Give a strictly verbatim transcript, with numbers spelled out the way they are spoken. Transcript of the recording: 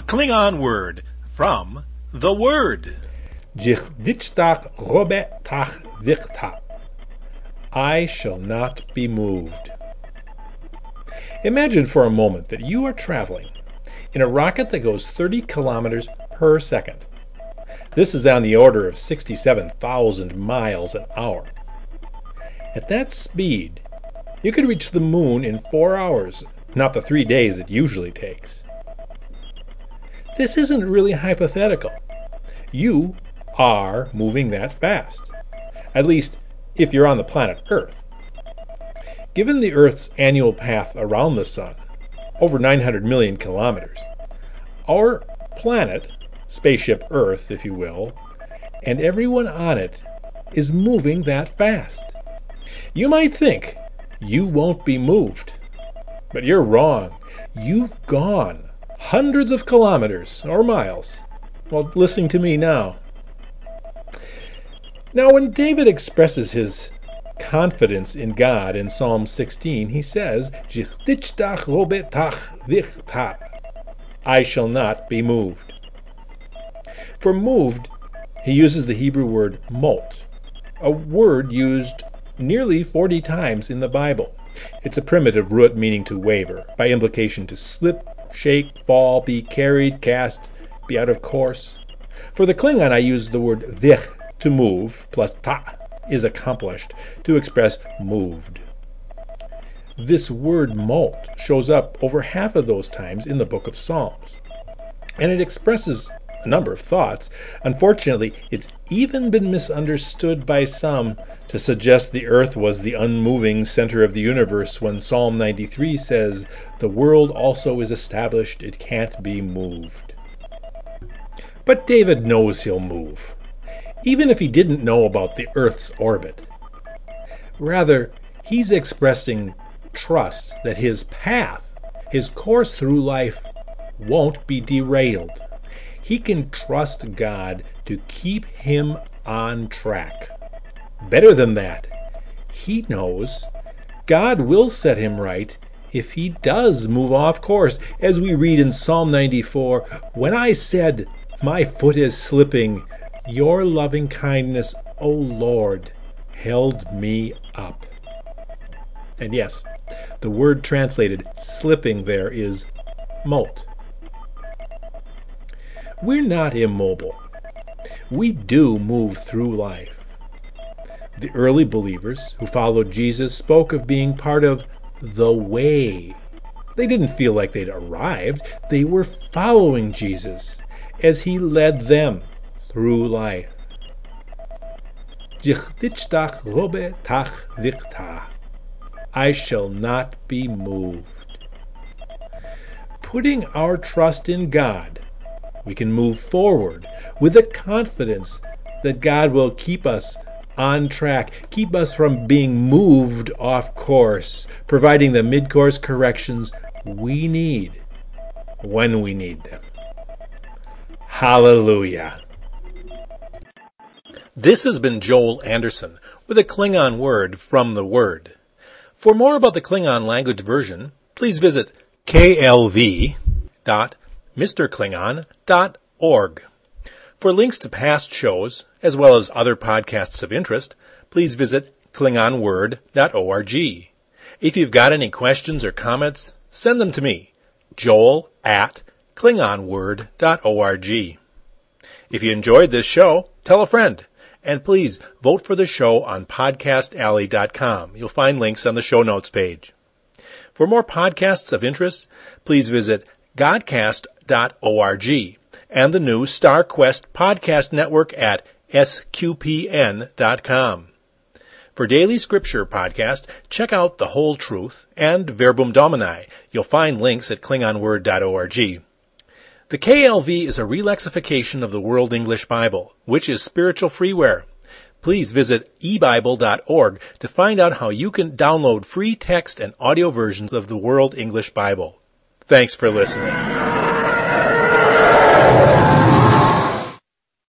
Klingon word from the Word. I shall not be moved. Imagine for a moment that you are traveling in a rocket that goes thirty kilometers per second. This is on the order of sixty-seven thousand miles an hour. At that speed, you could reach the moon in four hours, not the three days it usually takes. This isn't really hypothetical. You are moving that fast. At least, if you're on the planet Earth. Given the Earth's annual path around the Sun, over nine hundred million kilometers, our planet, spaceship Earth, if you will, and everyone on it is moving that fast. You might think you won't be moved, but you're wrong. You've gone hundreds of kilometers or miles while listening to me now. Now, when David expresses his confidence in God in Psalm sixteen, he says, I shall not be moved. For moved, he uses the Hebrew word molt, a word used nearly forty times in the Bible. It's a primitive root meaning to waver, by implication to slip, shake, fall, be carried, cast, be out of course. For the Klingon, I use the word vich, to move, plus ta, is accomplished, to express moved. This word molt shows up over half of those times in the book of Psalms, and it expresses a number of thoughts. Unfortunately, it's even been misunderstood by some to suggest the earth was the unmoving center of the universe when Psalm ninety-three says, the world also is established, it can't be moved. But David knows he'll move, even if he didn't know about the Earth's orbit. Rather, he's expressing trust that his path, his course through life, won't be derailed. He can trust God to keep him on track. Better than that, he knows God will set him right if he does move off course, as we read in Psalm ninety-four, when I said, my foot is slipping, your loving kindness, O Lord, held me up. And yes, the word translated slipping there is molt. We're not immobile. We do move through life. The early believers who followed Jesus spoke of being part of the way. They didn't feel like they'd arrived. They were following Jesus as he led them through life. I shall not be moved. Putting our trust in God, we can move forward with the confidence that God will keep us on track, keep us from being moved off course, providing the mid-course corrections we need when we need them. Hallelujah. This has been Joel Anderson with a Klingon word from the Word. For more about the Klingon language version, please visit k l v dot mister klingon dot org. For links to past shows, as well as other podcasts of interest, please visit klingon word dot org. If you've got any questions or comments, send them to me, joel at klingon word dot org. If you enjoyed this show, tell a friend. And please vote for the show on podcast alley dot com. You'll find links on the show notes page. For more podcasts of interest, please visit godcast dot org and the new StarQuest podcast network at s q p n dot com. For Daily Scripture podcast, check out The Whole Truth and Verbum Domini. You'll find links at klingon word dot org. The K L V is a relexification of the World English Bible, which is spiritual freeware. Please visit e bible dot org to find out how you can download free text and audio versions of the World English Bible. Thanks for listening.